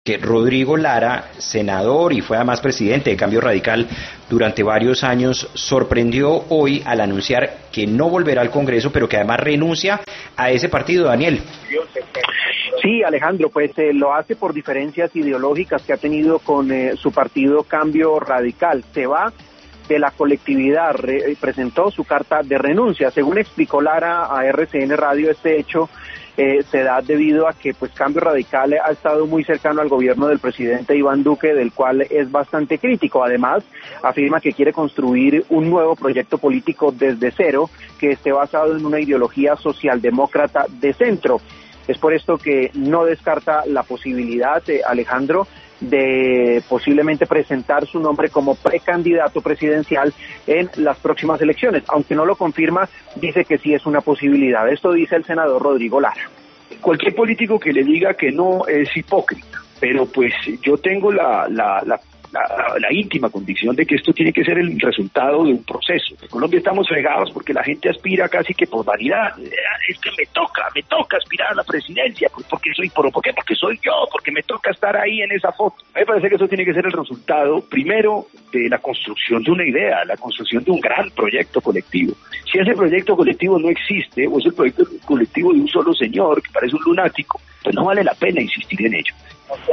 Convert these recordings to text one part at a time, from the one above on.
que Rodrigo Lara, senador y fue además presidente de Cambio Radical durante varios años, sorprendió hoy al anunciar que no volverá al Congreso, pero que además renuncia a ese partido, Daniel. Sí, Alejandro, pues lo hace por diferencias ideológicas que ha tenido con su partido Cambio Radical. Se va de la colectividad, presentó su carta de renuncia. Según explicó Lara a RCN Radio, este hecho se da debido a que pues Cambio Radical ha estado muy cercano al gobierno del presidente Iván Duque, del cual es bastante crítico. Además, afirma que quiere construir un nuevo proyecto político desde cero, que esté basado en una ideología socialdemócrata de centro. Es por esto que no descarta la posibilidad, Alejandro, de posiblemente presentar su nombre como precandidato presidencial en las próximas elecciones. Aunque no lo confirma, dice que sí es una posibilidad. Esto dice el senador Rodrigo Lara. Cualquier político que le diga que no es hipócrita, pero pues yo tengo la íntima convicción de que esto tiene que ser el resultado de un proceso. En Colombia estamos fregados porque la gente aspira casi que por vanidad. Es que me toca aspirar a la presidencia, pues ¿por qué? Porque soy yo, porque me toca estar ahí en esa foto. A mí me parece que eso tiene que ser el resultado, primero, de la construcción de una idea, la construcción de un gran proyecto colectivo. Si ese proyecto colectivo no existe, o es el proyecto colectivo de un solo señor que parece un lunático, pues no vale la pena insistir en ello.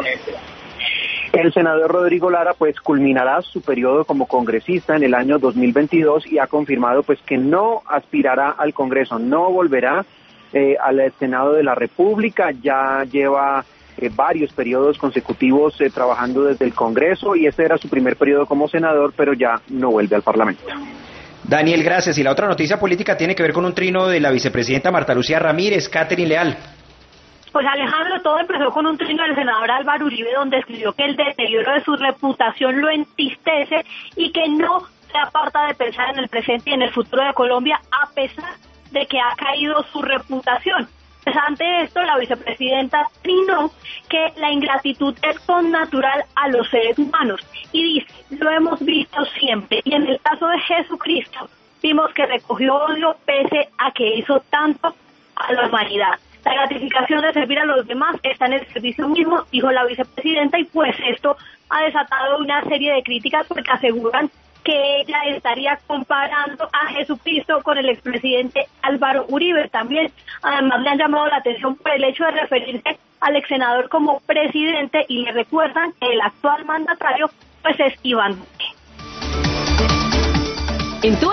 El senador Rodrigo Lara pues culminará su periodo como congresista en el año 2022 y ha confirmado pues que no aspirará al Congreso, no volverá al Senado de la República. Ya lleva varios periodos consecutivos trabajando desde el Congreso y este era su primer periodo como senador, pero ya no vuelve al Parlamento. Daniel, gracias. Y la otra noticia política tiene que ver con un trino de la vicepresidenta Marta Lucía Ramírez, Catherine Leal. Pues Alejandro, todo empezó con un trino del senador Álvaro Uribe, donde escribió que el deterioro de su reputación lo entristece y que no se aparta de pensar en el presente y en el futuro de Colombia, a pesar de que ha caído su reputación. Pues ante esto, la vicepresidenta trinó que la ingratitud es connatural a los seres humanos y dice, lo hemos visto siempre, y en el caso de Jesucristo, vimos que recogió odio pese a que hizo tanto a la humanidad. La gratificación de servir a los demás está en el servicio mismo, dijo la vicepresidenta, y pues esto ha desatado una serie de críticas porque aseguran que ella estaría comparando a Jesucristo con el expresidente Álvaro Uribe. También, además, le han llamado la atención por el hecho de referirse al exsenador como presidente y le recuerdan que el actual mandatario pues es Iván Duque.